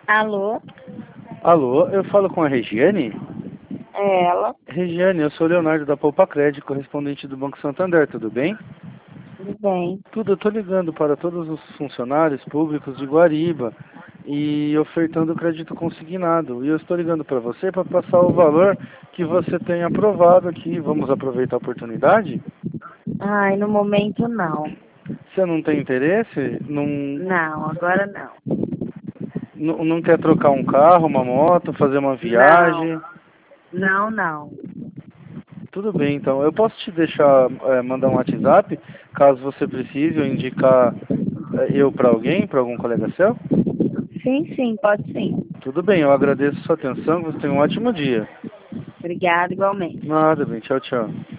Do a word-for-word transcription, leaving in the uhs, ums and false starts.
Alô? Alô, eu falo com a Regiane? É ela? Regiane, eu sou o Leonardo da Poupa Crédito, correspondente do Banco Santander, tudo bem? Tudo bem. Tudo, eu tô ligando para todos os funcionários públicos de Guariba e ofertando crédito consignado. E eu estou ligando para você para passar o valor que você tem aprovado aqui. Vamos aproveitar a oportunidade? Ai, no momento não. Você não tem interesse? Não, Não, agora não. não, não quer trocar um carro, uma moto, fazer uma Não, viagem? não, não. Tudo bem, então. Eu posso te deixar, é, mandar um WhatsApp, caso você precise, ou indicar é, eu para alguém, para algum colega seu? Sim, sim, pode sim. Tudo bem, eu agradeço a sua atenção, você tenha um ótimo dia. Obrigada igualmente. Nada bem, tchau, tchau.